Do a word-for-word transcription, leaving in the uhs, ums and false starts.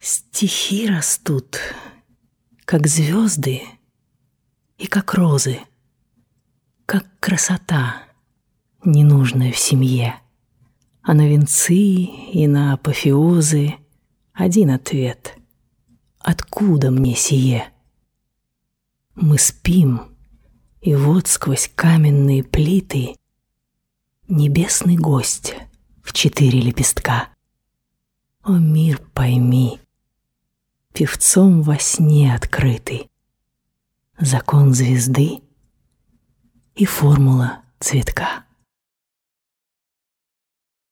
Стихи растут, как звезды и как розы, как красота, ненужная в семье. А на венцы и на апофеозы один ответ: откуда мне сие? Мы спим, и вот сквозь каменные плиты небесный гость в четыре лепестка. О, мир, пойми, певцом во сне открытый закон звезды и формула цветка.